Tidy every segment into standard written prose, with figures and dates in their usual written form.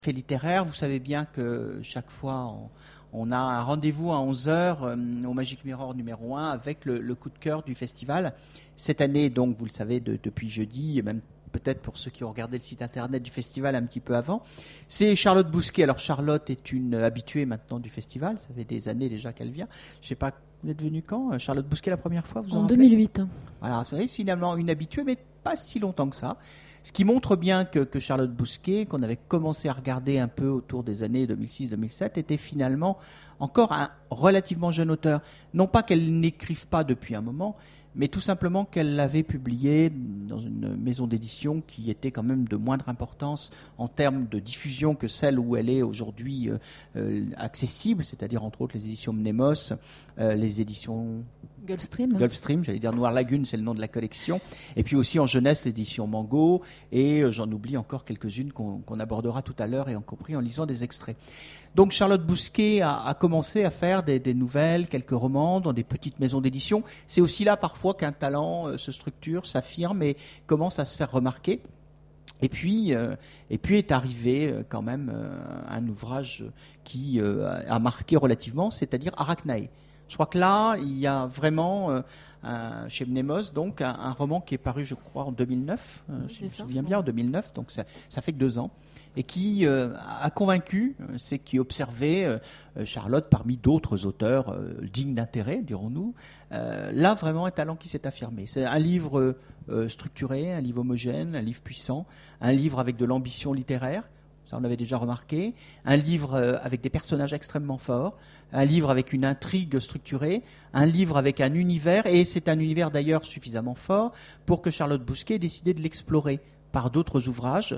Fait littéraire, vous savez bien que chaque fois on a un rendez-vous à 11h au Magic Mirror numéro 1 avec le coup de cœur du festival. Cette année, donc, vous le savez, depuis jeudi, et même peut-être pour ceux qui ont regardé le site internet du festival un petit peu avant, c'est Charlotte Bousquet. Alors Charlotte est une habituée maintenant du festival, ça fait des années déjà qu'elle vient. Je ne sais pas, vous êtes venue quand, Charlotte Bousquet, la première fois, vous en rappelez ? 2008. Voilà, c'est finalement une habituée, mais pas si longtemps que ça. Ce qui montre bien que Charlotte Bousquet, qu'on avait commencé à regarder un peu autour des années 2006-2007, était finalement encore un relativement jeune auteur. Non pas qu'elle n'écrive pas depuis un moment, mais tout simplement qu'elle l'avait publié dans une maison d'édition qui était quand même de moindre importance en termes de diffusion que celle où elle est aujourd'hui accessible, c'est-à-dire entre autres les éditions Mnemos, les éditions Gulfstream, j'allais dire Noire Lagune, c'est le nom de la collection, et puis aussi en jeunesse l'édition Mango, et j'en oublie encore quelques-unes qu'on abordera tout à l'heure, et en compris en lisant des extraits. Donc Charlotte Bousquet a commencé à faire des nouvelles, quelques romans dans des petites maisons d'édition. C'est aussi là parfois qu'un talent se structure, s'affirme et commence à se faire remarquer. Et puis est arrivé quand même un ouvrage qui a marqué relativement, c'est-à-dire Arachnae. Je crois que là, il y a vraiment, chez Mnemos, donc, un roman qui est paru, je crois, en 2009, si je me souviens bien, en 2009, donc ça fait que 2 ans, et qui a convaincu, c'est qui observait Charlotte parmi d'autres auteurs dignes d'intérêt, dirons-nous. Là, vraiment, un talent qui s'est affirmé. C'est un livre structuré, un livre homogène, un livre puissant, un livre avec de l'ambition littéraire. Ça, on l'avait déjà remarqué. Un livre avec des personnages extrêmement forts, un livre avec une intrigue structurée, un livre avec un univers, et c'est un univers d'ailleurs suffisamment fort pour que Charlotte Bousquet ait décidé de l'explorer par d'autres ouvrages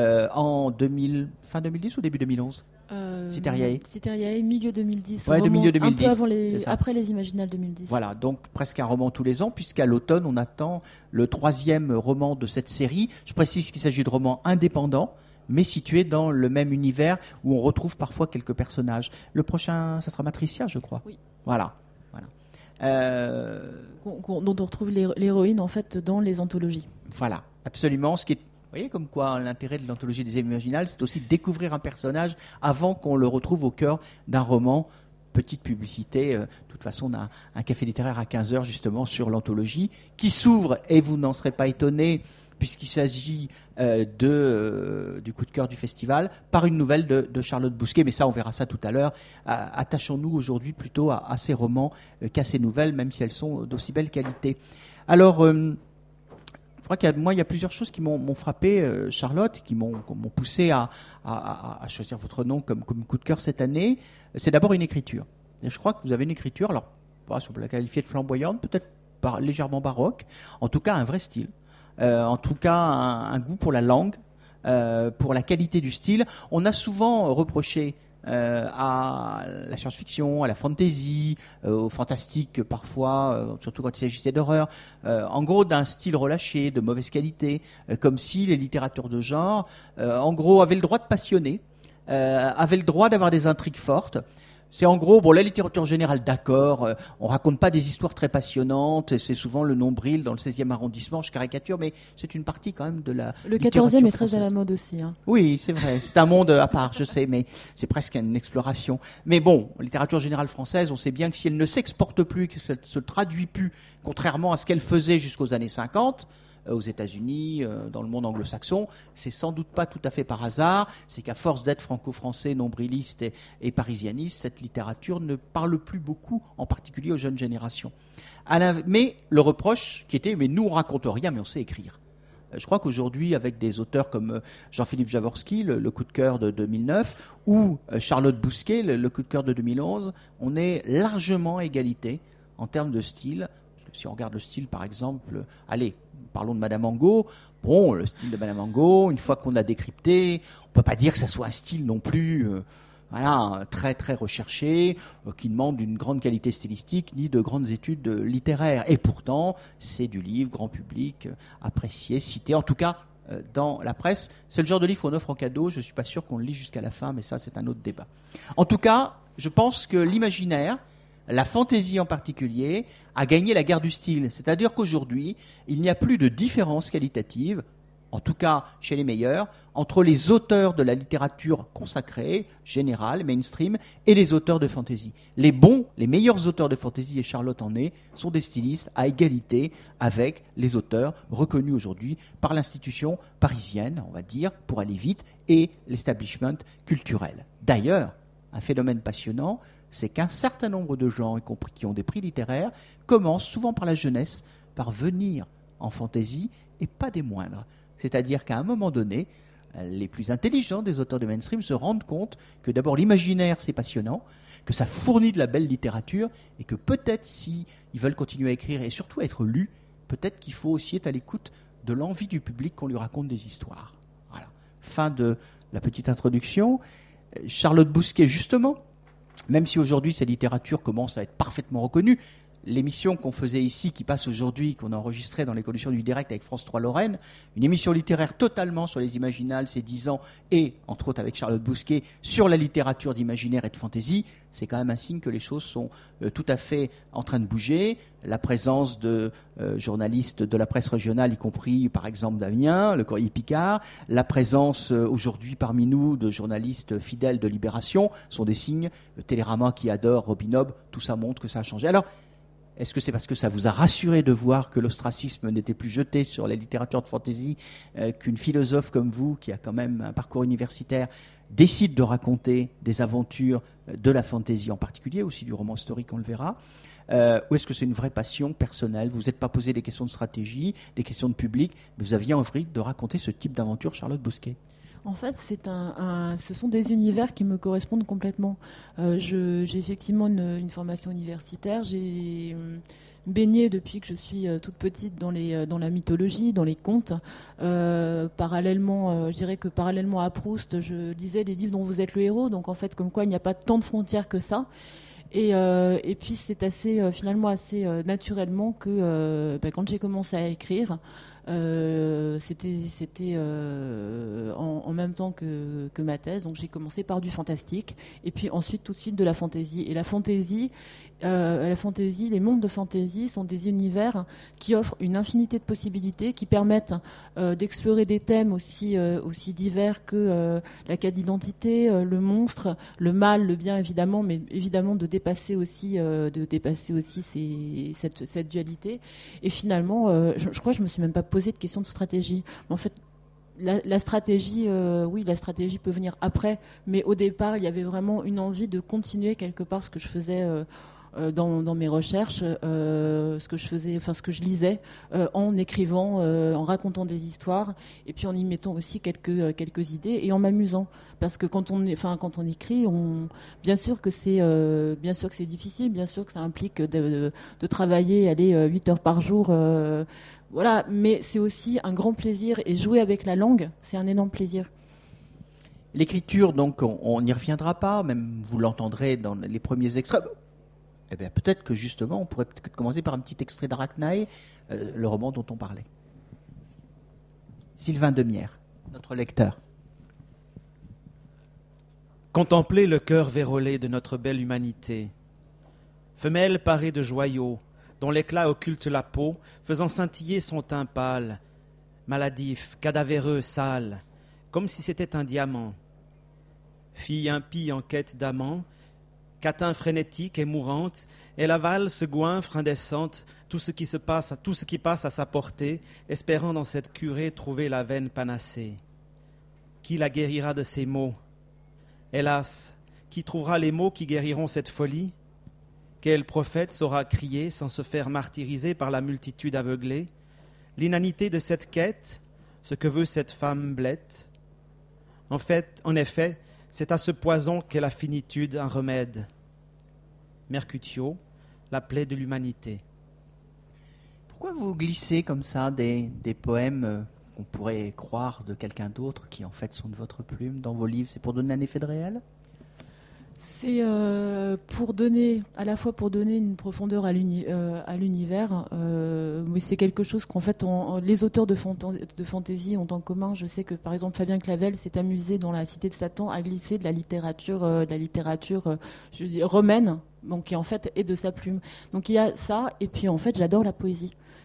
fin 2010 ou début 2011 Cythériae, milieu 2010. Ouais, milieu 2010. Un peu après les Imaginales 2010. Voilà, donc presque un roman tous les ans, puisqu'à l'automne, on attend le 3e roman de cette série. Je précise qu'il s'agit de romans indépendants, mais situés dans le même univers où on retrouve parfois quelques personnages. Le prochain, ça sera Matricia, je crois. Oui. Voilà. Dont on retrouve l'héroïne, en fait, dans les anthologies. Voilà, absolument. Ce qui est, vous voyez comme quoi l'intérêt de l'anthologie des Imaginales, c'est aussi de découvrir un personnage avant qu'on le retrouve au cœur d'un roman. Petite publicité, de toute façon on a un café littéraire à 15h justement sur l'anthologie qui s'ouvre, et vous n'en serez pas étonnés puisqu'il s'agit du coup de cœur du festival, par une nouvelle de Charlotte Bousquet, mais ça on verra ça tout à l'heure. Attachons-nous aujourd'hui plutôt à ces romans qu'à ces nouvelles, même si elles sont d'aussi belle qualité. Alors, je crois il y a plusieurs choses qui m'ont frappé, Charlotte, qui m'ont poussé à choisir votre nom comme coup de cœur cette année. C'est d'abord une écriture. Et je crois que vous avez une écriture, alors si on peut la qualifier de flamboyante, peut-être légèrement baroque, en tout cas un vrai style. En tout cas un goût pour la langue, pour la qualité du style. On a souvent reproché à la science-fiction, à la fantasy, au fantastique parfois, surtout quand il s'agissait d'horreur, en gros d'un style relâché, de mauvaise qualité, comme si les littératures de genre, en gros, avaient le droit de passionner, avaient le droit d'avoir des intrigues fortes. C'est en gros, la littérature générale, d'accord, on raconte pas des histoires très passionnantes, c'est souvent le nombril dans le 16e arrondissement, je caricature, mais c'est une partie quand même de la Le littérature 14e est française. très à la mode aussi. Hein. Oui, c'est vrai, c'est un monde à part, je sais, mais c'est presque une exploration. Mais bon, littérature générale française, on sait bien que si elle ne s'exporte plus, que ça ne se traduit plus, contrairement à ce qu'elle faisait jusqu'aux années 50, aux États-Unis, dans le monde anglo-saxon, c'est sans doute pas tout à fait par hasard, c'est qu'à force d'être franco-français, nombriliste et parisianiste, cette littérature ne parle plus beaucoup, en particulier aux jeunes générations. Mais le reproche qui était, mais nous on raconte rien, mais on sait écrire. Je crois qu'aujourd'hui, avec des auteurs comme Jean-Philippe Jaworski, le coup de cœur de 2009, ou Charlotte Bousquet, le coup de cœur de 2011, on est largement à égalité en termes de style. Si on regarde le style, par exemple, parlons de Madame Angot. Bon, le style de Madame Angot, une fois qu'on l'a décrypté, on ne peut pas dire que ça soit un style non plus très très recherché, qui demande une grande qualité stylistique, ni de grandes études littéraires. Et pourtant, c'est du livre grand public, apprécié, cité, en tout cas dans la presse. C'est le genre de livre qu'on offre en cadeau, je ne suis pas sûr qu'on le lit jusqu'à la fin, mais ça c'est un autre débat. En tout cas, je pense que l'imaginaire, la fantaisie en particulier, a gagné la guerre du style. C'est-à-dire qu'aujourd'hui, il n'y a plus de différence qualitative en tout cas chez les meilleurs, entre les auteurs de la littérature consacrée, générale, mainstream, et les auteurs de fantasy. Les bons, les meilleurs auteurs de fantasy, et Charlotte en est, sont des stylistes à égalité avec les auteurs reconnus aujourd'hui par l'institution parisienne, on va dire, pour aller vite, et l'establishment culturel. D'ailleurs, un phénomène passionnant, c'est qu'un certain nombre de gens, y compris qui ont des prix littéraires, commencent souvent par la jeunesse, par venir en fantasy, et pas des moindres. C'est-à-dire qu'à un moment donné, les plus intelligents des auteurs de mainstream se rendent compte que d'abord l'imaginaire c'est passionnant, que ça fournit de la belle littérature et que peut-être si ils veulent continuer à écrire et surtout à être lus, peut-être qu'il faut aussi être à l'écoute de l'envie du public qu'on lui raconte des histoires. Voilà. Fin de la petite introduction. Charlotte Bousquet, justement, même si aujourd'hui sa littérature commence à être parfaitement reconnue, l'émission qu'on faisait ici, qui passe aujourd'hui, qu'on a enregistrée dans les conditions du direct avec France 3 Lorraine, une émission littéraire totalement sur les imaginales, ces 10 ans, et entre autres avec Charlotte Bousquet, sur la littérature d'imaginaire et de fantaisie, c'est quand même un signe que les choses sont tout à fait en train de bouger. La présence de journalistes de la presse régionale, y compris par exemple d'Amiens, le Courrier Picard, la présence aujourd'hui parmi nous de journalistes fidèles de Libération, sont des signes. Télérama qui adore Robin Hobb, tout ça montre que ça a changé. Alors, est-ce que c'est parce que ça vous a rassuré de voir que l'ostracisme n'était plus jeté sur la littérature de fantasy qu'une philosophe comme vous, qui a quand même un parcours universitaire, décide de raconter des aventures de la fantasy en particulier, aussi du roman historique, on le verra, ou est-ce que c'est une vraie passion personnelle? Vous vous êtes pas posé des questions de stratégie, des questions de public, mais vous aviez envie de raconter ce type d'aventure, Charlotte Bousquet? En fait, ce sont des univers qui me correspondent complètement. J'ai effectivement une formation universitaire. J'ai baigné depuis que je suis toute petite dans la mythologie, dans les contes. Parallèlement, je dirais que parallèlement à Proust, je lisais les livres dont vous êtes le héros. Donc en fait, comme quoi il n'y a pas tant de frontières que ça. Et puis c'est finalement assez naturellement que quand j'ai commencé à écrire, c'était en même temps que ma thèse. Donc j'ai commencé par du fantastique et puis ensuite tout de suite de la fantaisie. Et la fantaisie, les mondes de fantaisie sont des univers qui offrent une infinité de possibilités, qui permettent d'explorer des thèmes aussi divers que la quête d'identité, le monstre, le mal, le bien évidemment, mais évidemment de dépasser aussi cette dualité. Et finalement, je crois que je me suis même pas posé de question de stratégie. En fait, la stratégie, oui, la stratégie peut venir après, mais au départ, il y avait vraiment une envie de continuer quelque part ce que je faisais dans mes recherches, ce que je lisais, en écrivant, en racontant des histoires, et puis en y mettant aussi quelques idées et en m'amusant, parce que quand on écrit, bien sûr que c'est difficile, bien sûr que ça implique de travailler, 8 heures par jour. Voilà, mais c'est aussi un grand plaisir, et jouer avec la langue, c'est un énorme plaisir. L'écriture, donc, on n'y reviendra pas, même vous l'entendrez dans les premiers extraits. Eh bien, peut-être que justement, on pourrait peut-être commencer par un petit extrait d'Arachnaï, le roman dont on parlait. Sylvain Demierre, notre lecteur. Contemplez le cœur vérolé de notre belle humanité. Femelle parée de joyaux, dont l'éclat occulte la peau, faisant scintiller son teint pâle, maladif, cadavéreux, sale, comme si c'était un diamant. Fille impie en quête d'amant, catin frénétique et mourante, elle avale ce goinfre indécente, tout ce qui passe à sa portée, espérant dans cette curée trouver la veine panacée. Qui la guérira de ces maux? Hélas, qui trouvera les mots qui guériront cette folie? Quel prophète saura crier sans se faire martyriser par la multitude aveuglée l'inanité de cette quête, ce que veut cette femme blette? En effet, c'est à ce poison qu'est la finitude un remède. Mercutio, la plaie de l'humanité. Pourquoi vous glissez comme ça des poèmes qu'on pourrait croire de quelqu'un d'autre, qui en fait sont de votre plume, dans vos livres? C'est pour donner un effet de réel? C'est à la fois pour donner une profondeur à l'univers, mais c'est quelque chose qu'en fait les auteurs de fantaisie ont en commun. Je sais que par exemple Fabien Clavel s'est amusé dans La Cité de Satan à glisser de la littérature je dis, romaine, donc qui en fait est de sa plume. Donc il y a ça, et puis en fait j'adore la poésie.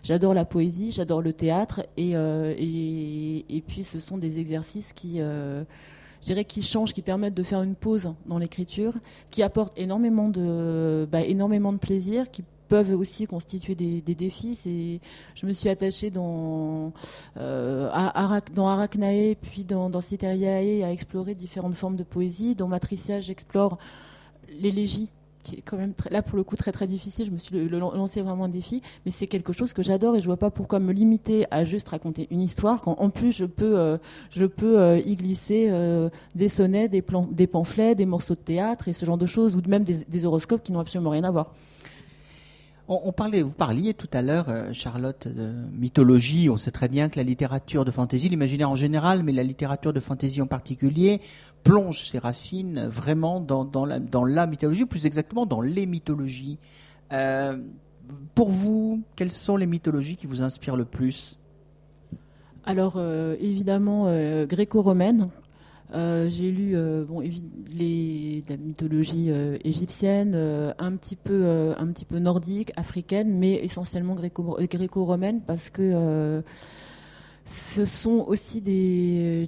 J'adore la poésie, j'adore le théâtre, et puis ce sont des exercices qui, je dirais, qui changent, qui permettent de faire une pause dans l'écriture, qui apportent énormément de plaisir, qui peuvent aussi constituer des défis. Je me suis attachée dans Arachnae, puis dans Cytheriae, à explorer différentes formes de poésie. Dans Matricia, j'explore l'élégie, qui est quand même là pour le coup très très difficile. Je me suis lancé vraiment un défi, mais c'est quelque chose que j'adore et je vois pas pourquoi me limiter à juste raconter une histoire quand en plus je peux y glisser des sonnets, des pamphlets, des morceaux de théâtre et ce genre de choses, ou même des horoscopes qui n'ont absolument rien à voir. Vous parliez tout à l'heure, Charlotte, de mythologie. On sait très bien que la littérature de fantaisie, l'imaginaire en général, mais la littérature de fantaisie en particulier, plonge ses racines vraiment dans la mythologie, plus exactement dans les mythologies. Pour vous, quelles sont les mythologies qui vous inspirent le plus ? Alors, évidemment, gréco-romaine. J'ai lu la mythologie égyptienne, un petit peu nordique, africaine, mais essentiellement gréco-romaine, parce que ce sont aussi des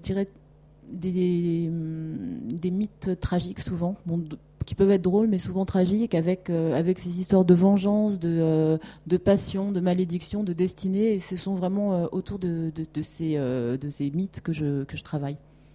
mythes tragiques souvent, qui peuvent être drôles mais souvent tragiques, avec ces histoires de vengeance, de passion, de malédiction, de destinée, et ce sont vraiment autour de ces mythes que je travaille.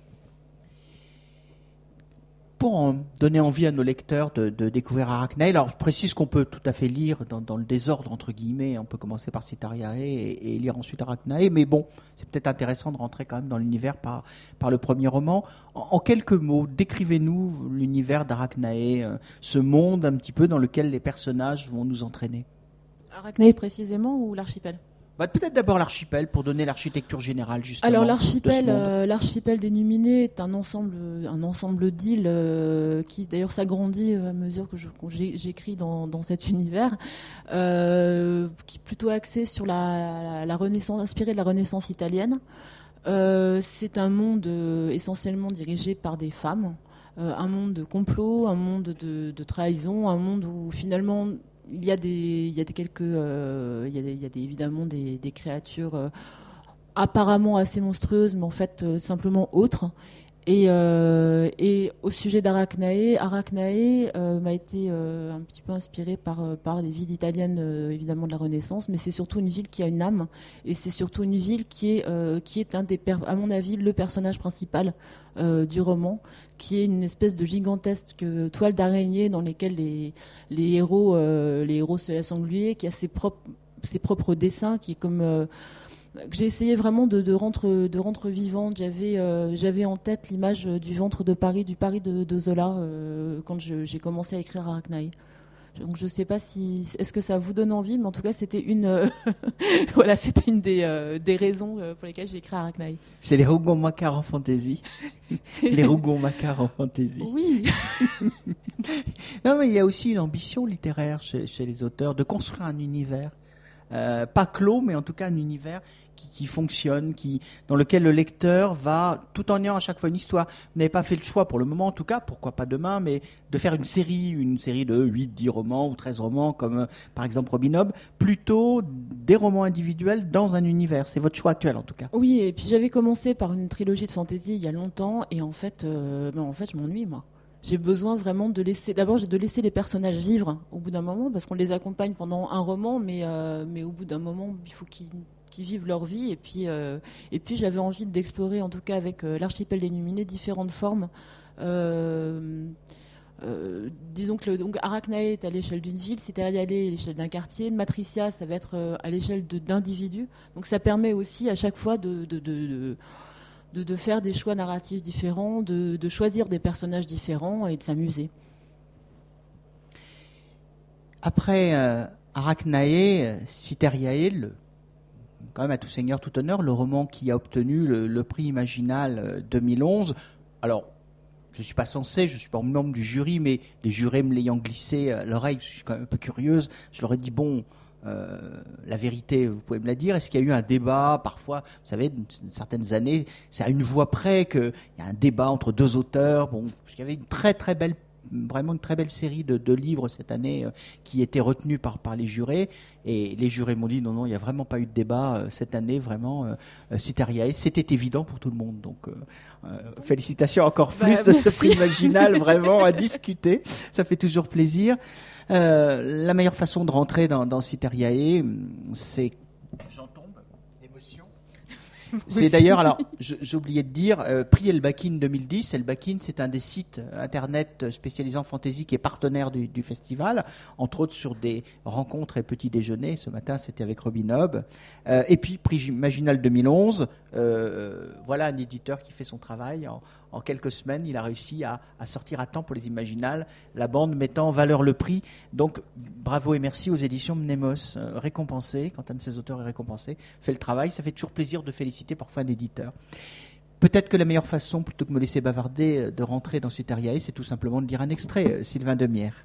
Pour donner envie à nos lecteurs de découvrir Arachnae, alors je précise qu'on peut tout à fait lire dans le désordre, entre guillemets, on peut commencer par Cytheriae et lire ensuite Arachnae, mais bon, c'est peut-être intéressant de rentrer quand même dans l'univers par le premier roman. En quelques mots, décrivez-nous l'univers d'Arachnae, ce monde un petit peu dans lequel les personnages vont nous entraîner. Arachnae précisément ou l'archipel ? Peut-être d'abord l'archipel pour donner l'architecture générale justement. Alors l'archipel des Numinés est un ensemble d'îles qui d'ailleurs s'agrandit à mesure que j'écris dans cet univers, qui est plutôt axé sur la Renaissance, inspiré de la Renaissance italienne. C'est un monde essentiellement dirigé par des femmes, un monde de complot, un monde de trahison, un monde où finalement il y a évidemment des créatures apparemment assez monstrueuses, mais en fait simplement autres. Et au sujet d'Arachnae, m'a été un petit peu inspirée par les villes italiennes, évidemment de la Renaissance, mais c'est surtout une ville qui a une âme, et c'est surtout une ville qui est à mon avis, le personnage principal du roman, qui est une espèce de gigantesque toile d'araignée dans laquelle les héros se laissent engluer, qui a ses propres dessins, qui est comme que j'ai essayé vraiment de rendre vivante. J'avais en tête l'image du ventre de Paris, du Paris de Zola, quand j'ai commencé à écrire Arachnae. Donc je ne sais pas est-ce que ça vous donne envie, mais en tout cas c'était une des raisons pour lesquelles j'ai écrit Arachnae. C'est les Rougon-Macquart en fantaisie. Les Rougon-Macquart en fantaisie. Oui. Non, mais il y a aussi une ambition littéraire chez les auteurs de construire un univers. Pas clos, mais en tout cas un univers qui fonctionne, dans lequel le lecteur va, tout en ayant à chaque fois une histoire. Vous n'avez pas fait le choix pour le moment, en tout cas, pourquoi pas demain, mais de faire une série de 8, 10 romans ou 13 romans, comme par exemple Robin Hobb, plutôt des romans individuels dans un univers. C'est votre choix actuel, en tout cas. Oui, et puis j'avais commencé par une trilogie de fantasy il y a longtemps, et en fait, je m'ennuie, moi. J'ai besoin vraiment de laisser les personnages vivre au bout d'un moment, parce qu'on les accompagne pendant un roman, mais au bout d'un moment, il faut qu'ils vivent leur vie. Et puis j'avais envie d'explorer, en tout cas avec l'archipel des Numinés, différentes formes. Disons que donc Arachnae est à l'échelle d'une ville, Cytheriae à l'échelle d'un quartier, Matricia, ça va être à l'échelle d'individus. Donc ça permet aussi à chaque fois de faire des choix narratifs différents, de choisir des personnages différents et de s'amuser. Après Arachnae, Cytheriae, quand même à tout seigneur, tout honneur, le roman qui a obtenu le prix Imaginal 2011. Alors, je ne suis pas censé, je ne suis pas membre du jury, mais les jurés me l'ayant glissé à l'oreille, je suis quand même un peu curieuse, je leur ai dit, bon, la vérité, vous pouvez me la dire. Est-ce qu'il y a eu un débat parfois, vous savez, certaines années, c'est à une voix près qu'il y a un débat entre deux auteurs. Bon, il y avait une très très belle vraiment une très belle série de livres cette année qui étaient retenus par les jurés. Et les jurés m'ont dit non, il n'y a vraiment pas eu de débat cette année, vraiment. Citériae, c'était évident pour tout le monde. Donc, félicitations encore plus de ce prix Imaginal, vraiment à discuter. Ça fait toujours plaisir. La meilleure façon de rentrer dans Citériae, c'est... J'en tombe, émotion. C'est d'ailleurs, alors j'ai oublié de dire, prix Elbakin 2010. Elbakin, c'est un des sites internet spécialisés en fantasy qui est partenaire du festival, entre autres sur des rencontres et petits déjeuners. Ce matin, c'était avec Robin Hobb. Et puis prix Imaginal 2011. Voilà un éditeur qui fait son travail. En quelques semaines, il a réussi à sortir à temps pour les Imaginales, la bande mettant en valeur le prix. Donc, bravo et merci aux éditions Mnemos, récompensées, quand un de ces auteurs est récompensé, fait le travail. Ça fait toujours plaisir de féliciter parfois un éditeur. Peut-être que la meilleure façon, plutôt que de me laisser bavarder, de rentrer dans Citériae, c'est tout simplement de lire un extrait, Sylvain Demière.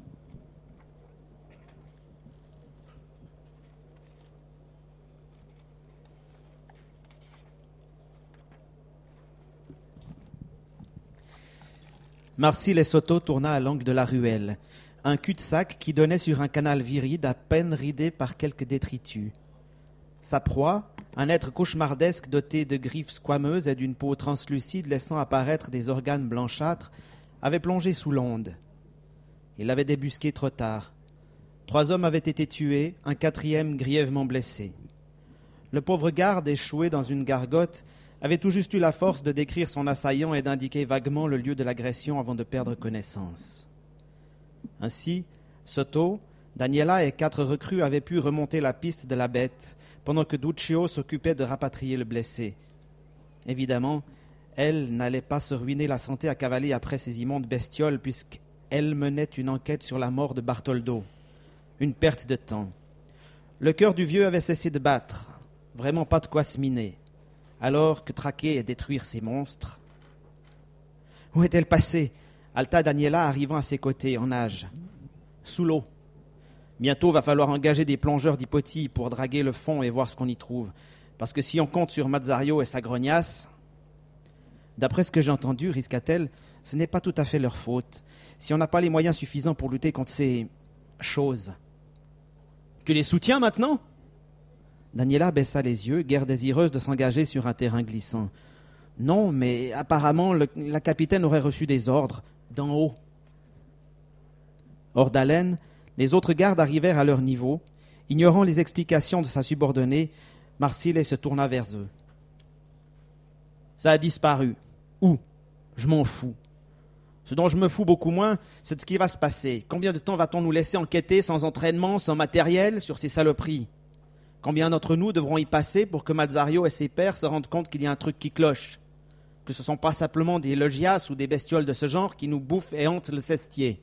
Marcy Lesotho tourna à l'angle de la ruelle, un cul-de-sac qui donnait sur un canal viride à peine ridé par quelques détritus. Sa proie, un être cauchemardesque doté de griffes squameuses et d'une peau translucide laissant apparaître des organes blanchâtres, avait plongé sous l'onde. Il l'avait débusqué trop tard. 3 hommes avaient été tués, un 4e grièvement blessé. Le pauvre garde, échoué dans une gargote, avait tout juste eu la force de décrire son assaillant et d'indiquer vaguement le lieu de l'agression avant de perdre connaissance. Ainsi, Soto, Daniela et 4 recrues avaient pu remonter la piste de la bête, pendant que Duccio s'occupait de rapatrier le blessé. Évidemment, elle n'allait pas se ruiner la santé à cavaler après ces immondes bestioles, puisqu'elle menait une enquête sur la mort de Bartoldo. Une perte de temps. Le cœur du vieux avait cessé de battre. Vraiment pas de quoi se miner. Alors que traquer et détruire ces monstres... Où est-elle passée? Alta Daniela arrivant à ses côtés, en nage. Sous l'eau. Bientôt va falloir engager des plongeurs d'hypothie pour draguer le fond et voir ce qu'on y trouve. Parce que si on compte sur Mazzario et sa grognasse... D'après ce que j'ai entendu, risqua-t-elle, ce n'est pas tout à fait leur faute. Si on n'a pas les moyens suffisants pour lutter contre ces... choses. Tu les soutiens maintenant? Daniela baissa les yeux, guère désireuse de s'engager sur un terrain glissant. Non, mais apparemment, la capitaine aurait reçu des ordres, d'en haut. Hors d'haleine, les autres gardes arrivèrent à leur niveau. Ignorant les explications de sa subordonnée, Marsile se tourna vers eux. Ça a disparu. Où? Je m'en fous. Ce dont je me fous beaucoup moins, c'est de ce qui va se passer. Combien de temps va-t-on nous laisser enquêter sans entraînement, sans matériel, sur ces saloperies? Combien d'entre nous devront y passer pour que Mazzario et ses pairs se rendent compte qu'il y a un truc qui cloche? Que ce ne sont pas simplement des logias ou des bestioles de ce genre qui nous bouffent et hantent le cestier.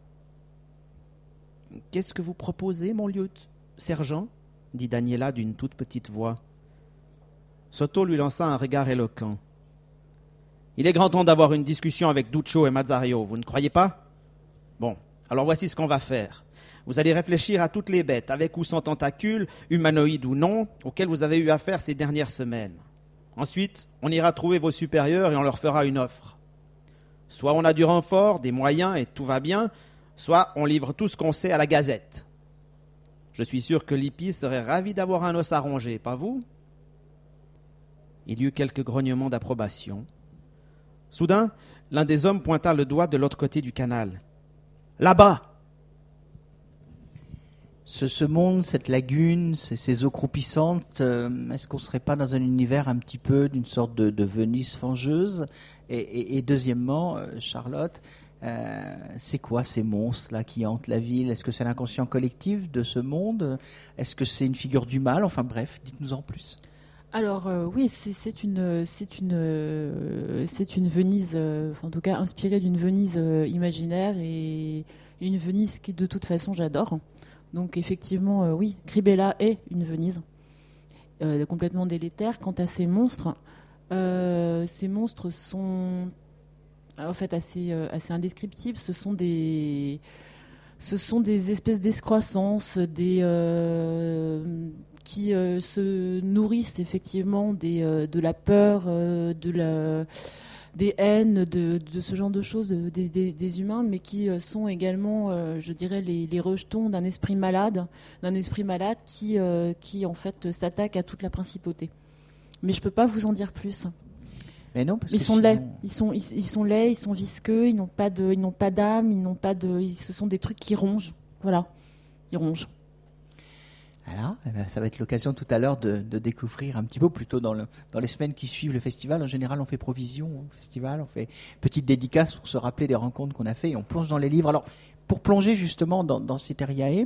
Qu'est-ce que vous proposez, mon sergent? Dit Daniela d'une toute petite voix. Soto lui lança un regard éloquent. Il est grand temps d'avoir une discussion avec Duccio et Mazzario, vous ne croyez pas? Bon, alors voici ce qu'on va faire. Vous allez réfléchir à toutes les bêtes, avec ou sans tentacules, humanoïdes ou non, auxquelles vous avez eu affaire ces dernières semaines. Ensuite, on ira trouver vos supérieurs et on leur fera une offre. Soit on a du renfort, des moyens et tout va bien, soit on livre tout ce qu'on sait à la Gazette. Je suis sûr que Lippi serait ravi d'avoir un os à ronger, pas vous? Il y eut quelques grognements d'approbation. Soudain, l'un des hommes pointa le doigt de l'autre côté du canal. « Là-bas !» Ce monde, cette lagune, ces eaux croupissantes, est-ce qu'on ne serait pas dans un univers un petit peu d'une sorte de Venise fangeuse? Et deuxièmement, Charlotte, c'est quoi ces monstres-là qui hantent la ville? Est-ce que c'est l'inconscient collectif de ce monde? Est-ce que c'est une figure du mal? Enfin bref, dites-nous en plus. Alors oui, c'est une Venise, en tout cas inspirée d'une Venise imaginaire et une Venise qui de toute façon j'adore. Donc effectivement, oui, Cribella est une Venise complètement délétère. Quant à ces monstres sont en fait assez indescriptibles. Ce sont des espèces d'escroissances, qui se nourrissent effectivement de la peur, de des haines, de ce genre de choses, des humains, mais qui sont également, je dirais, les rejetons d'un esprit malade qui en fait s'attaque à toute la principauté. Mais je peux pas vous en dire plus. Mais non, parce ils que sont sinon... laids. Ils sont laids, ils sont visqueux, ils n'ont pas d'âme, ce sont des trucs qui rongent. Voilà, ils rongent. Alors, ça va être l'occasion tout à l'heure de découvrir un petit peu, plutôt dans les semaines qui suivent le festival. En général, on fait provision au festival, on fait petite dédicace pour se rappeler des rencontres qu'on a fait et on plonge dans les livres. Alors, pour plonger justement dans Citeriae,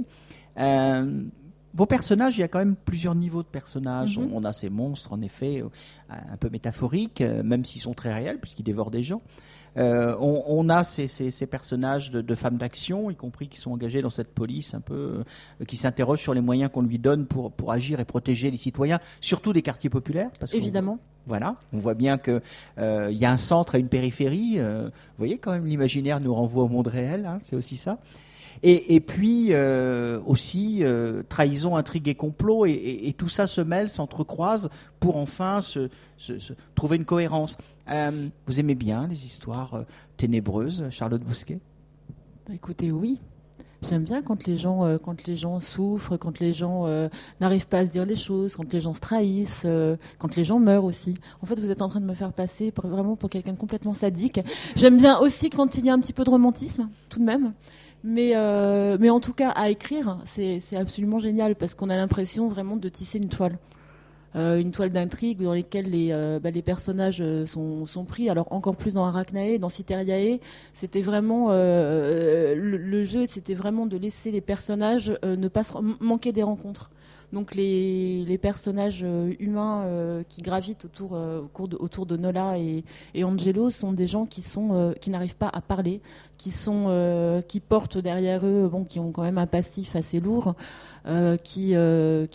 vos personnages, il y a quand même plusieurs niveaux de personnages. On a ces monstres, en effet, un peu métaphoriques, même s'ils sont très réels, puisqu'ils dévorent des gens. On a ces personnages de femmes d'action, y compris qui sont engagées dans cette police un peu, qui s'interrogent sur les moyens qu'on lui donne pour agir et protéger les citoyens, surtout des quartiers populaires. Parce évidemment. Voilà, on voit bien que y a un centre et une périphérie. Vous voyez, quand même, l'imaginaire nous renvoie au monde réel, hein, c'est aussi ça. Et puis aussi trahison, intrigue et complot, et tout ça se mêle, s'entrecroise pour enfin se trouver une cohérence. Vous aimez bien les histoires ténébreuses, Charlotte Bousquet ? Écoutez, oui. J'aime bien quand les gens souffrent, quand les gens n'arrivent pas à se dire les choses, quand les gens se trahissent, quand les gens meurent aussi. En fait, vous êtes en train de me faire passer vraiment pour quelqu'un de complètement sadique. J'aime bien aussi quand il y a un petit peu de romantisme, tout de même. Mais en tout cas, à écrire, c'est absolument génial parce qu'on a l'impression vraiment de tisser une toile d'intrigue dans laquelle les personnages sont pris. Alors encore plus dans Arachnae, dans Citeriae, c'était vraiment le jeu, c'était vraiment de laisser les personnages ne pas manquer des rencontres. Donc les personnages humains qui gravitent autour de Nola et Angelo sont des gens qui n'arrivent pas à parler, qui portent derrière eux, qui ont quand même un passif assez lourd, qui aiment,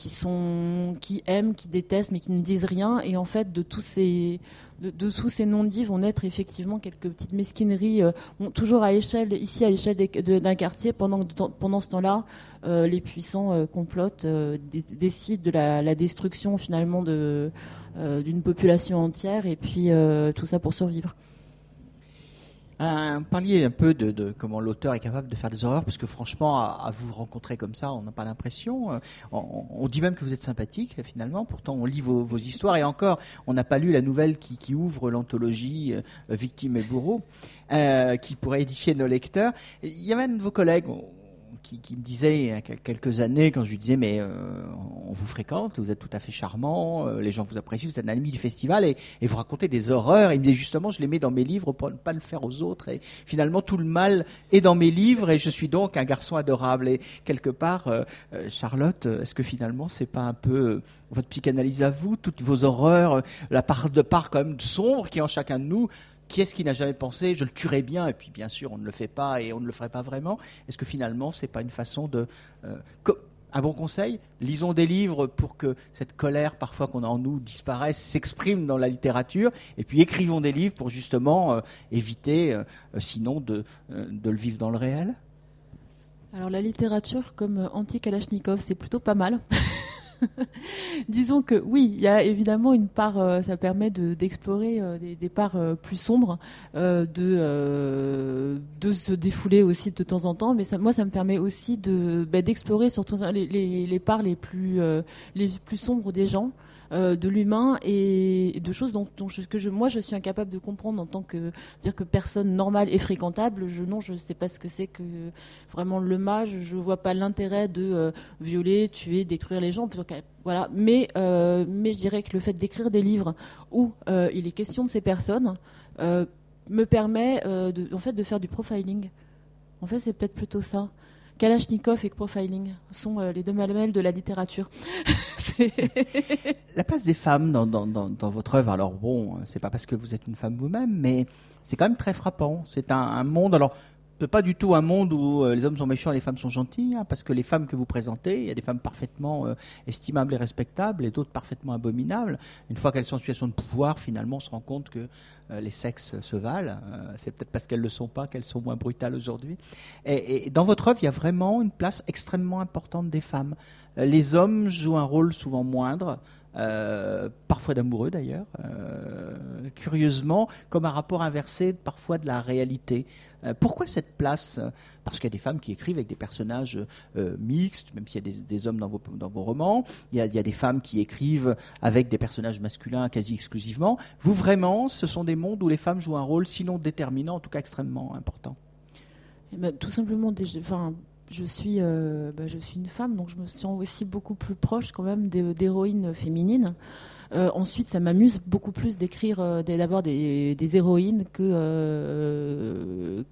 qui détestent, mais qui ne disent rien. Et en fait, de tous ces non-dits vont naître effectivement quelques petites mesquineries, toujours à l'échelle d'un quartier. Pendant ce temps-là, les puissants complotent, décident de la destruction finalement d'une population entière, et puis tout ça pour survivre. Vous parliez un peu de comment l'auteur est capable de faire des horreurs, parce que franchement, à vous rencontrer comme ça, on n'a pas l'impression. On dit même que vous êtes sympathique, finalement. Pourtant, on lit vos histoires, et encore, on n'a pas lu la nouvelle qui ouvre l'anthologie Victimes et bourreaux, qui pourrait édifier nos lecteurs. Il y avait un de vos collègues qui me disait il y a quelques années, quand je lui disais mais on vous fréquente, vous êtes tout à fait charmant, les gens vous apprécient, vous êtes un ami du festival, et vous racontez des horreurs. Il me disait justement, je les mets dans mes livres pour ne pas le faire aux autres, et finalement tout le mal est dans mes livres, et je suis donc un garçon adorable. Et quelque part, Charlotte, est-ce que finalement c'est pas un peu votre psychanalyse à vous, toutes vos horreurs, la part quand même sombre qui est en chacun de nous? Qui est-ce qui n'a jamais pensé je le tuerais bien, et puis bien sûr on ne le fait pas et on ne le ferait pas vraiment? Est-ce que finalement c'est pas une façon de un bon conseil, lisons des livres pour que cette colère parfois qu'on a en nous disparaisse, s'exprime dans la littérature, et puis écrivons des livres pour justement éviter sinon de le vivre dans le réel? Alors la littérature comme anti-Kalachnikov, c'est plutôt pas mal. Disons que oui, il y a évidemment une part, ça permet d'explorer des parts plus sombres, de se défouler aussi de temps en temps, mais ça me permet aussi d'explorer surtout les parts les plus sombres des gens, de l'humain, et de choses dont moi je suis incapable de comprendre en tant que dire que personne normale et fréquentable. Je sais pas ce que c'est que vraiment le mal. Je vois pas l'intérêt de violer, tuer, détruire les gens. Voilà. Mais je dirais que le fait d'écrire des livres où il est question de ces personnes me permet de faire du profiling. En fait, c'est peut-être plutôt ça. Kalachnikov et profiling sont les deux mamelles de la littérature. La place des femmes dans votre œuvre, alors bon, c'est pas parce que vous êtes une femme vous-même, mais c'est quand même très frappant. C'est un monde, alors pas du tout un monde où les hommes sont méchants et les femmes sont gentilles, hein, parce que les femmes que vous présentez, il y a des femmes parfaitement estimables et respectables, et d'autres parfaitement abominables. Une fois qu'elles sont en situation de pouvoir, finalement, on se rend compte que les sexes se valent. C'est peut-être parce qu'elles ne le sont pas qu'elles sont moins brutales aujourd'hui. Et dans votre œuvre, il y a vraiment une place extrêmement importante des femmes. Les hommes jouent un rôle souvent moindre, parfois d'amoureux d'ailleurs, curieusement, comme un rapport inversé parfois de la réalité. Pourquoi cette place ? Parce qu'il y a des femmes qui écrivent avec des personnages mixtes, même s'il y a des hommes dans vos romans. Il y a des femmes qui écrivent avec des personnages masculins quasi exclusivement. Vous, vraiment, ce sont des mondes où les femmes jouent un rôle, sinon déterminant, en tout cas extrêmement important. Tout simplement, je suis une femme, donc je me sens aussi beaucoup plus proche quand même d'héroïnes féminines. Ensuite, ça m'amuse beaucoup plus d'écrire, d'avoir des héroïnes que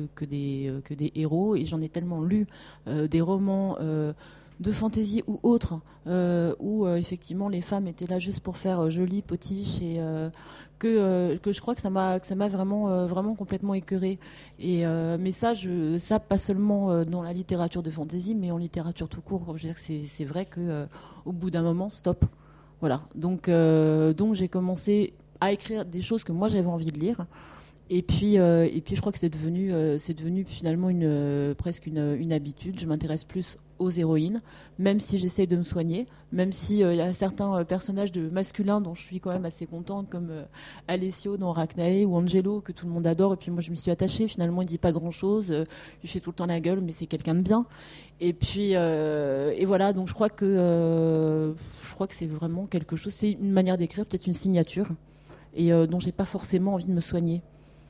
des héros. Et j'en ai tellement lu des romans de fantasy ou autres où effectivement les femmes étaient là juste pour faire joli, potiche et que je crois que ça m'a vraiment complètement écœurée. Et mais ça pas seulement dans la littérature de fantasy, mais en littérature tout court. Je veux dire que c'est vrai que au bout d'un moment, stop. Voilà. Donc j'ai commencé à écrire des choses que moi j'avais envie de lire. Et puis je crois que c'est devenu finalement presque une habitude. Je m'intéresse plus aux héroïnes, même si j'essaye de me soigner, même si y a certains personnages masculins dont je suis quand même assez contente, comme Alessio dans Arachnae ou Angelo, que tout le monde adore, et puis moi je m'y suis attachée. Finalement, il dit pas grand-chose, il fait tout le temps la gueule, mais c'est quelqu'un de bien. Et puis et voilà, donc je crois que c'est vraiment quelque chose, c'est une manière d'écrire, peut-être une signature, et dont j'ai pas forcément envie de me soigner.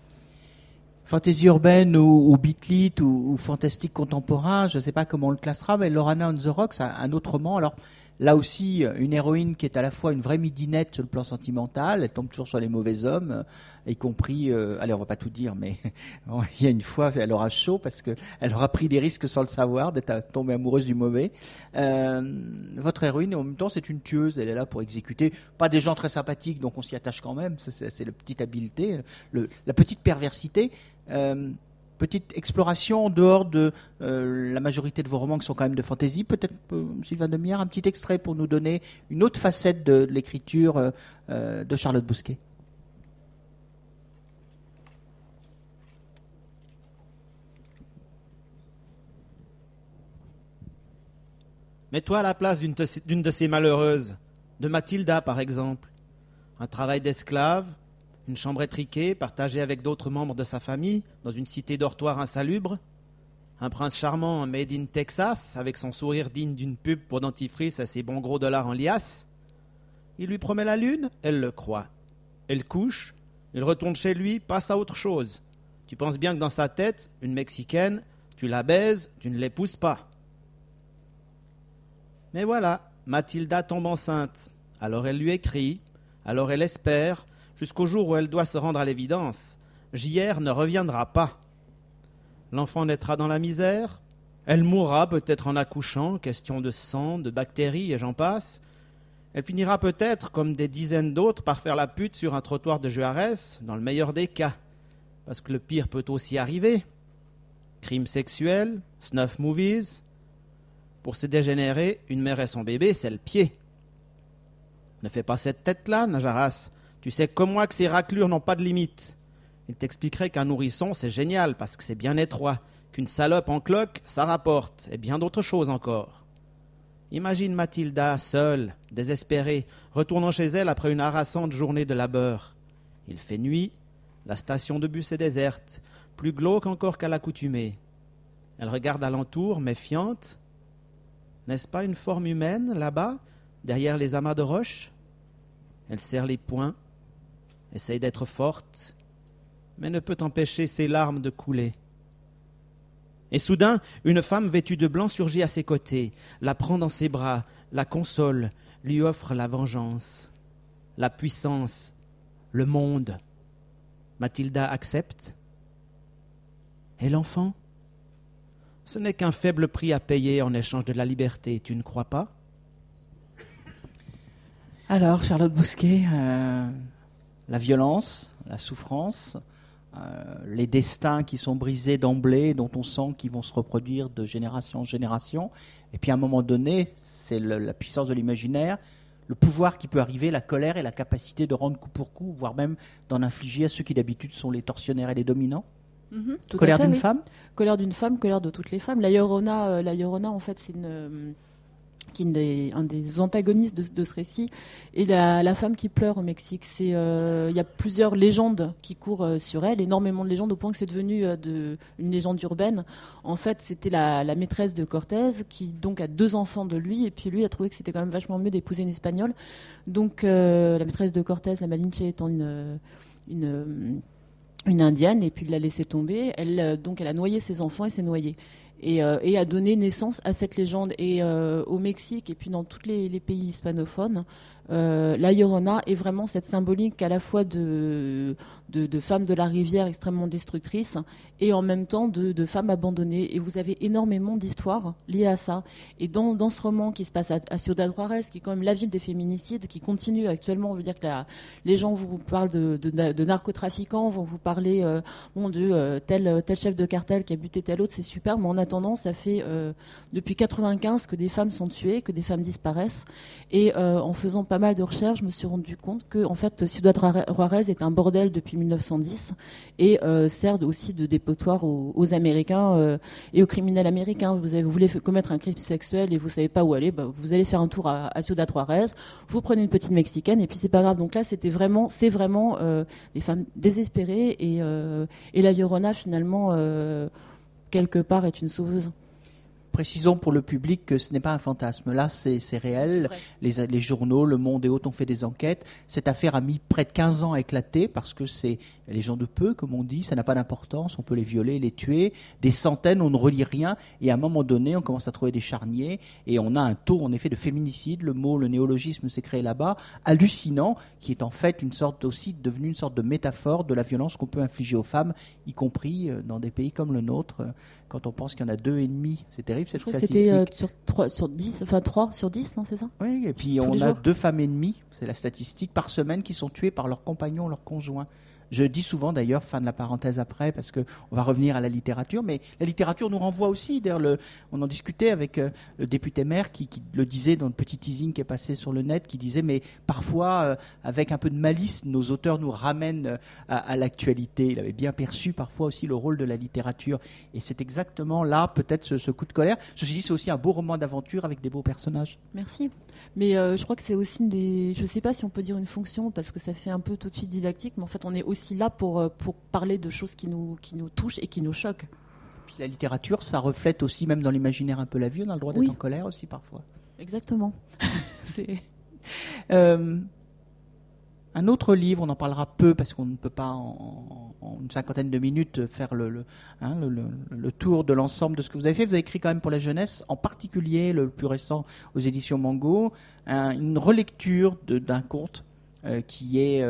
Fantasy urbaine ou beat lit ou fantastique contemporain, je ne sais pas comment on le classera, mais Lorana on the Rocks, un autre roman. Alors là aussi, une héroïne qui est à la fois une vraie midinette sur le plan sentimental, elle tombe toujours sur les mauvais hommes, y compris, allez, on va pas tout dire, mais bon, il y a une fois, elle aura chaud parce qu'elle aura pris des risques sans le savoir d'être tombée amoureuse du mauvais. Votre héroïne, en même temps, c'est une tueuse, elle est là pour exécuter, pas des gens très sympathiques, donc on s'y attache quand même, c'est la petite habileté, la petite perversité. Petite exploration en dehors de la majorité de vos romans qui sont quand même de fantaisie. Peut-être, Sylvain Demierre, un petit extrait pour nous donner une autre facette de l'écriture de Charlotte Bousquet. Mets-toi à la place d'une de ces malheureuses, de Mathilda par exemple. Un travail d'esclave, une chambre étriquée, partagée avec d'autres membres de sa famille, dans une cité dortoir insalubre. Un prince charmant made in Texas, avec son sourire digne d'une pub pour dentifrice et ses bons gros dollars en liasse. Il lui promet la lune, elle le croit. Elle couche, il retourne chez lui, passe à autre chose. Tu penses bien que dans sa tête, une Mexicaine, tu la baises, tu ne l'épouses pas. Mais voilà, Mathilda tombe enceinte. Alors elle lui écrit, alors elle espère, jusqu'au jour où elle doit se rendre à l'évidence. JR ne reviendra pas. L'enfant naîtra dans la misère. Elle mourra peut-être en accouchant, question de sang, de bactéries et j'en passe. Elle finira peut-être, comme des dizaines d'autres, par faire la pute sur un trottoir de Juarez, dans le meilleur des cas. Parce que le pire peut aussi arriver. Crimes sexuels, snuff movies. Pour se dégénérer, une mère et son bébé, c'est le pied. Ne fais pas cette tête-là, Najaras. Tu sais comme moi que ces raclures n'ont pas de limite. Il t'expliquerait qu'un nourrisson, c'est génial parce que c'est bien étroit, qu'une salope en cloque, ça rapporte, et bien d'autres choses encore. Imagine Mathilda, seule, désespérée, retournant chez elle après une harassante journée de labeur. Il fait nuit, la station de bus est déserte, plus glauque encore qu'à l'accoutumée. Elle regarde alentour, méfiante. N'est-ce pas une forme humaine, là-bas, derrière les amas de roches ? Elle serre les poings, essaye d'être forte, mais ne peut empêcher ses larmes de couler. Et soudain, une femme vêtue de blanc surgit à ses côtés, la prend dans ses bras, la console, lui offre la vengeance, la puissance, le monde. Mathilda accepte. Et l'enfant ? Ce n'est qu'un faible prix à payer en échange de la liberté, tu ne crois pas ? Alors, Charlotte Bousquet, la violence, la souffrance, les destins qui sont brisés d'emblée, dont on sent qu'ils vont se reproduire de génération en génération, et puis à un moment donné, c'est la puissance de l'imaginaire, le pouvoir qui peut arriver, la colère et la capacité de rendre coup pour coup, voire même d'en infliger à ceux qui d'habitude sont les tortionnaires et les dominants. Colère d'une femme ? Colère d'une femme, colère de toutes les femmes. La Llorona, en fait, qui est un des antagonistes de ce récit, et la femme qui pleure au Mexique. Il y a plusieurs légendes qui courent sur elle, énormément de légendes, au point que c'est devenu une légende urbaine. En fait, c'était la maîtresse de Cortés, qui donc a 2 enfants de lui, et puis lui a trouvé que c'était quand même vachement mieux d'épouser une Espagnole. Donc la maîtresse de Cortés, la Malinche, étant une indienne, et puis il l'a laissé tomber. Donc elle a noyé ses enfants et s'est noyée. Et a donné naissance à cette légende. Et au Mexique et puis dans tous les pays hispanophones, la Llorona est vraiment cette symbolique à la fois de femmes de la rivière extrêmement destructrices et en même temps de femmes abandonnées. Et vous avez énormément d'histoires liées à ça. Et dans ce roman qui se passe à Ciudad Juárez, qui est quand même la ville des féminicides, qui continue actuellement, je veux dire que les gens vous parlent de narcotrafiquants, vont vous parler de tel chef de cartel qui a buté tel autre, c'est super, mais en attendant, ça fait depuis 95 que des femmes sont tuées, que des femmes disparaissent. Et en faisant pas mal de recherches, je me suis rendu compte que en fait, Ciudad Juárez est un bordel depuis 1910 et sert aussi de dépotoir aux Américains et aux criminels américains. Vous voulez commettre un crime sexuel et vous savez pas où aller, vous allez faire un tour à Ciudad Juárez, vous prenez une petite mexicaine et puis c'est pas grave. Donc là, c'est vraiment des femmes désespérées et la Llorona finalement quelque part est une sauveuse. Précisons pour le public que ce n'est pas un fantasme. Là, c'est réel. Les journaux, Le Monde et autres ont fait des enquêtes. Cette affaire a mis près de 15 ans à éclater parce que c'est les gens de peu, comme on dit. Ça n'a pas d'importance. On peut les violer, les tuer. Des centaines, on ne relie rien. Et à un moment donné, on commence à trouver des charniers. Et on a un taux, en effet, de féminicide. Le néologisme s'est créé là-bas. Hallucinant, qui est en fait devenu une sorte de métaphore de la violence qu'on peut infliger aux femmes, y compris dans des pays comme le nôtre. Quand on pense qu'il y en a 2,5, c'est terrible cette statistique. C'était 3 sur 10, non, c'est ça ? Oui, et puis on a 2 femmes et demie, c'est la statistique, par semaine qui sont tuées par leur compagnon, leur conjoint. Je dis souvent d'ailleurs, fin de la parenthèse après, parce qu'on va revenir à la littérature, mais la littérature nous renvoie aussi. D'ailleurs, on en discutait avec le député maire qui le disait dans le petit teasing qui est passé sur le net, qui disait, mais parfois, avec un peu de malice, nos auteurs nous ramènent à l'actualité. Il avait bien perçu parfois aussi le rôle de la littérature. Et c'est exactement là, peut-être, ce coup de colère. Ceci dit, c'est aussi un beau roman d'aventure avec des beaux personnages. Merci. Mais je crois que c'est aussi je ne sais pas si on peut dire une fonction, parce que ça fait un peu tout de suite didactique, mais en fait, on est aussi là pour parler de choses qui nous touchent et qui nous choquent. Puis la littérature, ça reflète aussi, même dans l'imaginaire un peu la vie, on a le droit d'être en colère aussi parfois. Exactement. Un autre livre, on en parlera peu parce qu'on ne peut pas en une cinquantaine de minutes faire le tour de l'ensemble de ce que vous avez fait. Vous avez écrit quand même pour la jeunesse, en particulier le plus récent aux éditions Mango, une relecture d'un conte qui est...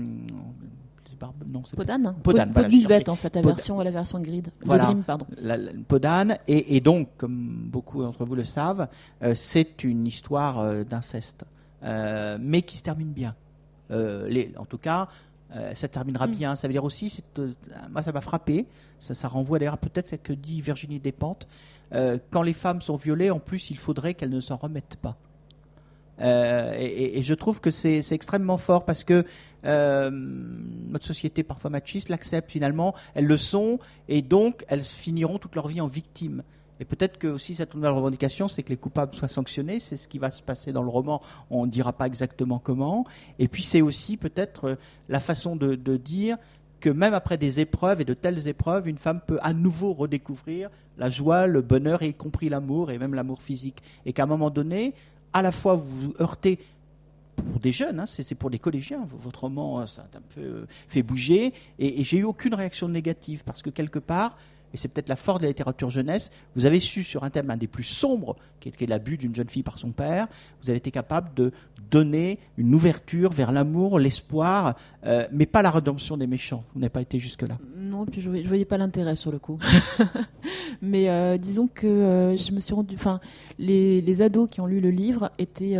Podane. Podane, voilà, Podane, en fait, la version Grid. Voilà, Grimm, pardon. Podane, et donc, comme beaucoup d'entre vous le savent, c'est une histoire d'inceste, mais qui se termine bien. En tout cas, ça terminera bien. Ça veut dire aussi, moi ça m'a frappé, ça renvoie d'ailleurs peut-être ce que dit Virginie Despentes, quand les femmes sont violées, en plus il faudrait qu'elles ne s'en remettent pas. Et je trouve que c'est extrêmement fort parce que notre société parfois machiste l'accepte finalement, elles le sont et donc elles finiront toute leur vie en victimes. Et peut-être que aussi cette nouvelle revendication, c'est que les coupables soient sanctionnés, c'est ce qui va se passer dans le roman, on ne dira pas exactement comment. Et puis c'est aussi peut-être la façon de dire que même après des épreuves et de telles épreuves, une femme peut à nouveau redécouvrir la joie, le bonheur, et y compris l'amour, et même l'amour physique. Et qu'à un moment donné, à la fois vous vous heurtez pour des jeunes, c'est pour des collégiens, votre roman ça a un peu fait bouger, et j'ai eu aucune réaction négative, parce que quelque part, et c'est peut-être la force de la littérature jeunesse, vous avez su sur un thème un des plus sombres, qui est l'abus d'une jeune fille par son père, vous avez été capable de donner une ouverture vers l'amour, l'espoir, mais pas la rédemption des méchants. Vous n'avez pas été jusque-là. Non, puis je voyais pas l'intérêt sur le coup. Mais disons que je me suis rendu... Enfin, les ados qui ont lu le livre étaient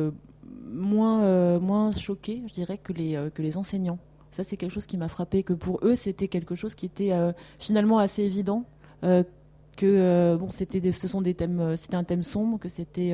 moins choqués, je dirais, que les enseignants. Ça, c'est quelque chose qui m'a frappé, que pour eux, c'était quelque chose qui était finalement assez évident, c'était un thème sombre, que c'était,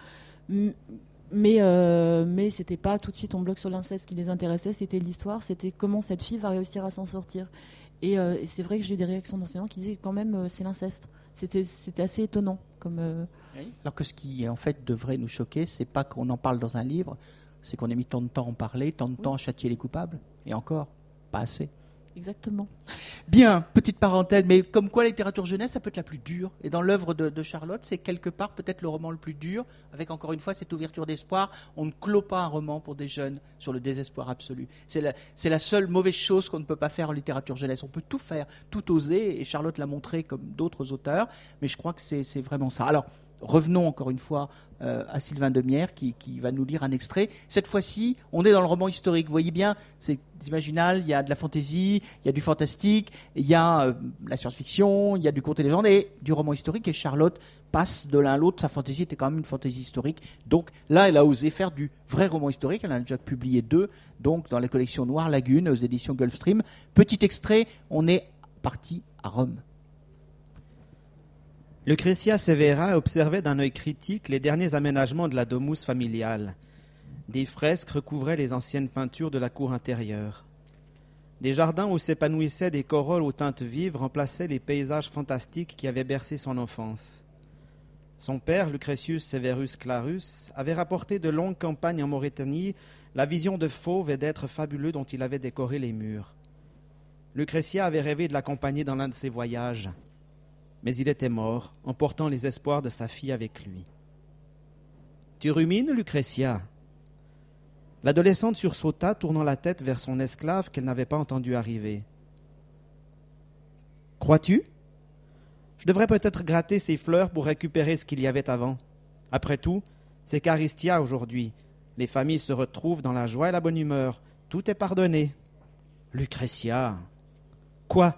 mais c'était pas tout de suite on bloque sur l'inceste qui les intéressait, c'était l'histoire, c'était comment cette fille va réussir à s'en sortir. Et c'est vrai que j'ai eu des réactions d'enseignants qui disaient quand même c'est l'inceste. C'était assez étonnant. Alors que ce qui en fait devrait nous choquer, c'est pas qu'on en parle dans un livre, c'est qu'on ait mis tant de temps à en parler, tant de temps à châtier les coupables, et encore, pas assez. Exactement. Bien, petite parenthèse, mais comme quoi la littérature jeunesse, ça peut être la plus dure. Et dans l'œuvre de Charlotte, c'est quelque part peut-être le roman le plus dur, avec encore une fois cette ouverture d'espoir. On ne clôt pas un roman pour des jeunes sur le désespoir absolu. C'est la seule mauvaise chose qu'on ne peut pas faire en littérature jeunesse. On peut tout faire, tout oser, et Charlotte l'a montré comme d'autres auteurs, mais je crois que c'est vraiment ça. Alors, revenons encore une fois à Sylvain Demierre qui va nous lire un extrait. Cette fois-ci, on est dans le roman historique. Vous voyez bien, c'est imaginal, il y a de la fantaisie, il y a du fantastique, il y a la science-fiction, il y a du conte et légende et du roman historique. Et Charlotte passe de l'un à l'autre. Sa fantaisie était quand même une fantaisie historique. Donc là, elle a osé faire du vrai roman historique. Elle en a déjà publié 2, donc dans la collection Noire Lagune aux éditions Gulfstream. Petit extrait, on est parti à Rome. Lucrezia Severa observait d'un œil critique les derniers aménagements de la domus familiale. Des fresques recouvraient les anciennes peintures de la cour intérieure. Des jardins où s'épanouissaient des corolles aux teintes vives remplaçaient les paysages fantastiques qui avaient bercé son enfance. Son père, Lucretius Severus Clarus, avait rapporté de longues campagnes en Mauritanie la vision de fauves et d'êtres fabuleux dont il avait décoré les murs. Lucrezia avait rêvé de l'accompagner dans l'un de ses voyages. Mais il était mort, emportant les espoirs de sa fille avec lui. « Tu rumines, Lucrezia ?» L'adolescente sursauta, tournant la tête vers son esclave qu'elle n'avait pas entendu arriver. « Crois-tu ? Je devrais peut-être gratter ces fleurs pour récupérer ce qu'il y avait avant. Après tout, c'est qu'Aristia aujourd'hui. Les familles se retrouvent dans la joie et la bonne humeur. Tout est pardonné. »« Lucrezia !»« Quoi ?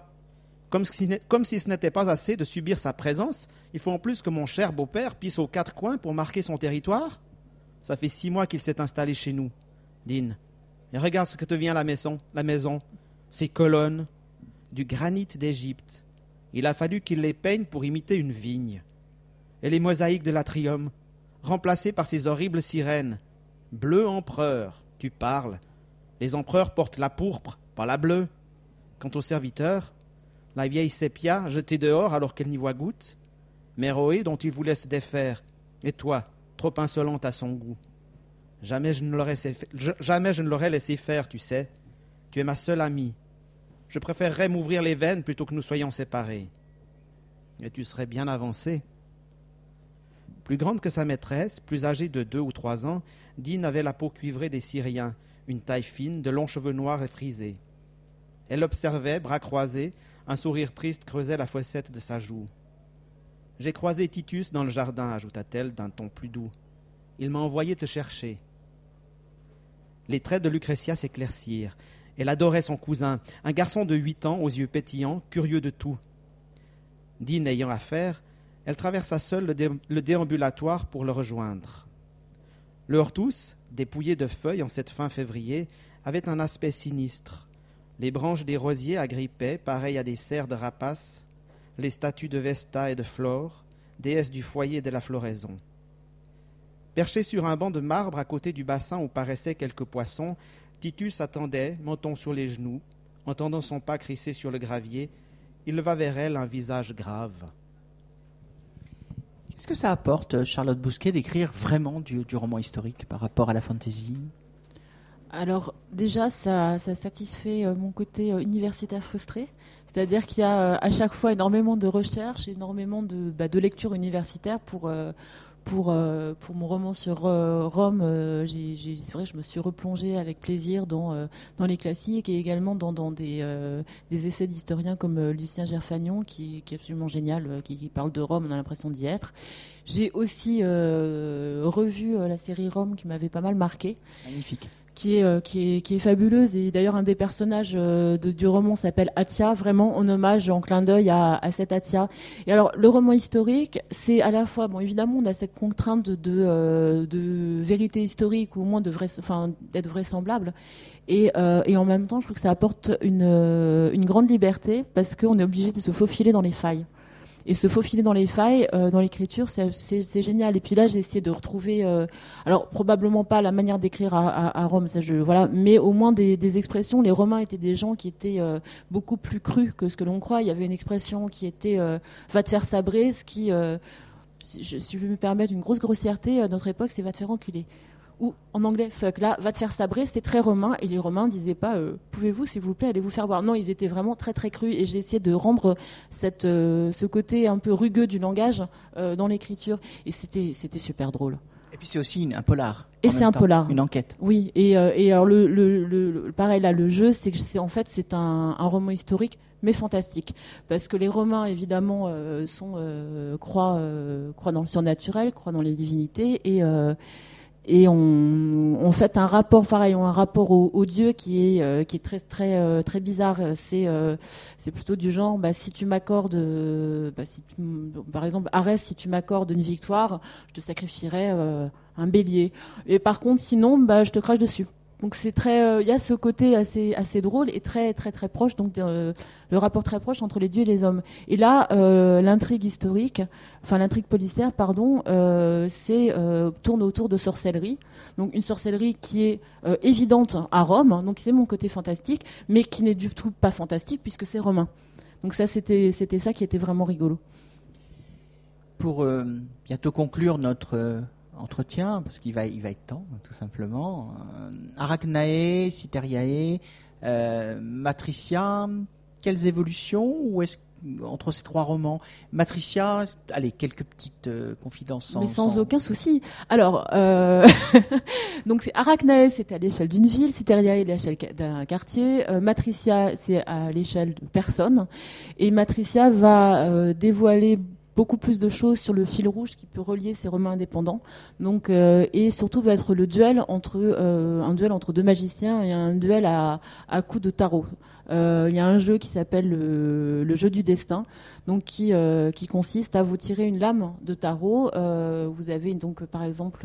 Comme si ce n'était pas assez de subir sa présence, il faut en plus que mon cher beau-père pisse aux 4 coins pour marquer son territoire. Ça fait 6 mois qu'il s'est installé chez nous. Dîne, et regarde ce que te vient la maison. Ces colonnes, du granit d'Égypte. Il a fallu qu'il les peigne pour imiter une vigne. Et les mosaïques de l'atrium, remplacées par ces horribles sirènes. Bleu empereur, tu parles. Les empereurs portent la pourpre, pas la bleue. Quant aux serviteurs, la vieille sépia jetée dehors alors qu'elle n'y voit goutte, Méroé dont il voulait se défaire, et toi, trop insolente à son goût. Jamais je ne l'aurais laissé faire, tu sais. Tu es ma seule amie. Je préférerais m'ouvrir les veines plutôt que nous soyons séparés. Et tu serais bien avancée. Plus grande que sa maîtresse, plus âgée de 2 ou 3 ans, Dine avait la peau cuivrée des Syriens, une taille fine, de longs cheveux noirs et frisés. Elle observait, bras croisés, un sourire triste creusait la fossette de sa joue. « J'ai croisé Titus dans le jardin, ajouta-t-elle d'un ton plus doux. Il m'a envoyé te chercher. » Les traits de Lucrezia s'éclaircirent. Elle adorait son cousin, un garçon de 8 ans aux yeux pétillants, curieux de tout. Dine ayant affaire, elle traversa seule le déambulatoire pour le rejoindre. Le hortus, dépouillé de feuilles en cette fin février, avait un aspect sinistre. Les branches des rosiers agrippaient, pareilles à des cerfs de rapaces, les statues de Vesta et de Flore, déesses du foyer et de la floraison. Perché sur un banc de marbre à côté du bassin où paraissaient quelques poissons, Titus attendait, menton sur les genoux, entendant son pas crisser sur le gravier. Il leva vers elle un visage grave. Qu'est-ce que ça apporte, Charlotte Bousquet, d'écrire vraiment du roman historique par rapport à la fantaisie ? Alors déjà, ça satisfait mon côté universitaire frustré. C'est-à-dire qu'il y a à chaque fois énormément de recherches, énormément de lectures universitaires pour mon roman sur Rome. C'est vrai que je me suis replongée avec plaisir dans les classiques et également dans des essais d'historiens comme Lucien Gerfagnon qui est absolument génial, qui parle de Rome, on a l'impression d'y être. J'ai aussi revu la série Rome qui m'avait pas mal marqué. Magnifique. Qui est fabuleuse, et d'ailleurs un des personnages du roman s'appelle Atia, vraiment en hommage, en clin d'œil à cette Atia. Et alors le roman historique, c'est à la fois, bon évidemment on a cette contrainte de vérité historique ou au moins d'être vraisemblable, et en même temps je trouve que ça apporte une grande liberté parce qu'on est obligé de se faufiler dans les failles. Et se faufiler dans les failles, dans l'écriture, c'est génial. Et puis là, j'ai essayé de retrouver, alors probablement pas la manière d'écrire à Rome, ça voilà, mais au moins des expressions. Les Romains étaient des gens qui étaient beaucoup plus crus que ce que l'on croit. Il y avait une expression qui était va te faire sabrer, ce qui, si je peux me permettre une grosse grossièreté, à notre époque, c'est va te faire enculer. Ou en anglais, fuck, là, va te faire sabrer, c'est très romain, et les Romains disaient pas, pouvez-vous, s'il vous plaît, aller vous faire voir. Non, ils étaient vraiment très très crus, et j'ai essayé de rendre ce côté un peu rugueux du langage dans l'écriture, et c'était super drôle. Et puis c'est aussi un polar. Et c'est un polar. Une enquête. Oui, et alors pareil là, le jeu, c'est en fait c'est un roman historique, mais fantastique, parce que les Romains évidemment croient dans le surnaturel, croient dans les divinités, et on fait un rapport pareil, un rapport au Dieu qui est très très très bizarre. C'est plutôt du genre, si tu m'accordes, par exemple, Arès, si tu m'accordes une victoire, je te sacrifierai un bélier. Et par contre, sinon, je te crache dessus. Donc c'est très, il y a ce côté assez drôle et très très très proche, donc le rapport très proche entre les dieux et les hommes. Et là, l'intrigue policière, tourne autour de sorcellerie. Donc une sorcellerie qui est évidente à Rome, donc c'est mon côté fantastique, mais qui n'est du tout pas fantastique puisque c'est romain. Donc ça, c'était ça qui était vraiment rigolo. Pour bientôt conclure notre entretien, parce qu'il va être temps, tout simplement. Arachnae, Cytheriae, Matricia, quelles évolutions ou est-ce entre ces trois romans? Matricia, allez, quelques petites confidences. Mais sans aucun souci. Alors, donc Arachnae, c'est à l'échelle d'une ville, Cytheriae, à l'échelle d'un quartier, Matricia, c'est à l'échelle de personnes, et Matricia va dévoiler beaucoup plus de choses sur le fil rouge qui peut relier ces Romains indépendants. Donc, et surtout va être le duel un duel entre deux magiciens et un duel à coups de tarot. Il y a un jeu qui s'appelle le jeu du destin, donc qui consiste à vous tirer une lame de tarot. Vous avez donc par exemple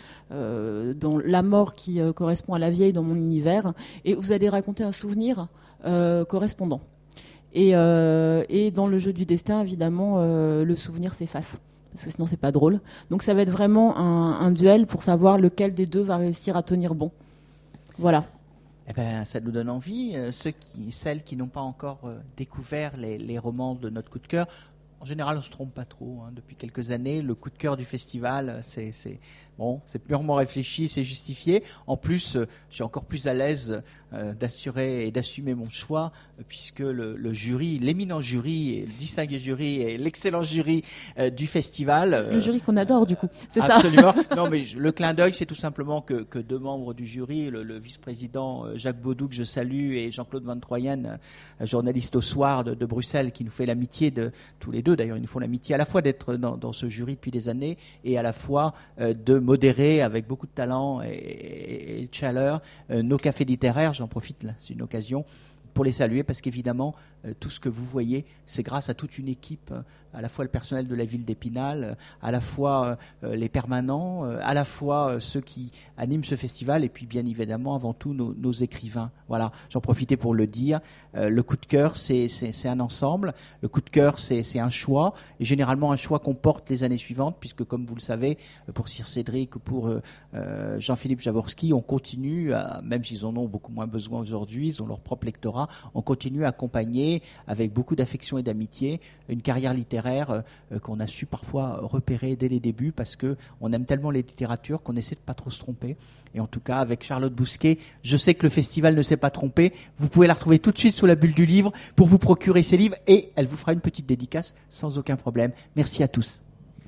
dans la mort qui correspond à la vieille dans mon univers, et vous allez raconter un souvenir correspondant. Et dans le jeu du destin, évidemment, le souvenir s'efface, parce que sinon c'est pas drôle. Donc ça va être vraiment un duel pour savoir lequel des deux va réussir à tenir bon. Voilà. Eh ben, ça nous donne envie. Celles qui n'ont pas encore découvert les romans de notre coup de cœur, en général, on ne se trompe pas trop. Depuis quelques années, le coup de cœur du festival, c'est purement réfléchi, c'est justifié. En plus, je suis encore plus à l'aise d'assurer et d'assumer mon choix, puisque le jury, l'éminent jury, et le distingué jury et l'excellent jury du festival. Le jury qu'on adore, du coup, c'est absolument. ça. Non, mais le clin d'œil, c'est tout simplement que deux membres du jury, le vice-président Jacques Baudou, que je salue, et Jean-Claude Van Troyen, journaliste au Soir de Bruxelles, qui nous fait l'amitié de tous les deux. D'ailleurs, ils nous font l'amitié à la fois d'être dans ce jury depuis des années et à la fois de modérer avec beaucoup de talent et de chaleur nos cafés littéraires. J'en profite, là, c'est une occasion pour les saluer, parce qu'évidemment, tout ce que vous voyez, c'est grâce à toute une équipe, à la fois le personnel de la ville d'Épinal, à la fois les permanents, à la fois ceux qui animent ce festival, et puis bien évidemment, avant tout, nos écrivains. Voilà, j'en profitais pour le dire. Le coup de cœur, c'est un ensemble. Le coup de cœur, c'est un choix, et généralement un choix qu'on porte les années suivantes, puisque comme vous le savez, pour Sir Cédric ou pour Jean-Philippe Jaworski, on continue, même s'ils en ont beaucoup moins besoin aujourd'hui, ils ont leur propre lectorat, on continue à accompagner avec beaucoup d'affection et d'amitié une carrière littéraire qu'on a su parfois repérer dès les débuts, parce qu'on aime tellement les littératures qu'on essaie de pas trop se tromper. Et en tout cas, avec Charlotte Bousquet, je sais que le festival ne s'est pas trompé. Vous pouvez la retrouver tout de suite sous la bulle du livre pour vous procurer ses livres, et elle vous fera une petite dédicace sans aucun problème. Merci à tous.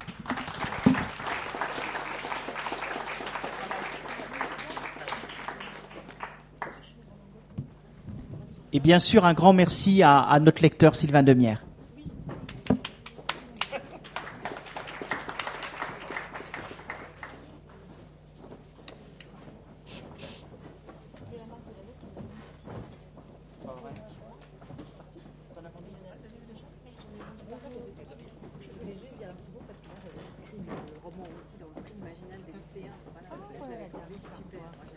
Et bien sûr, un grand merci à notre lecteur Sylvain Demierre. Je voulais juste dire un petit mot parce que moi j'avais inscrit le roman aussi dans le prix imaginal des lycéens. Voilà, parce que je l'avais trouvé super.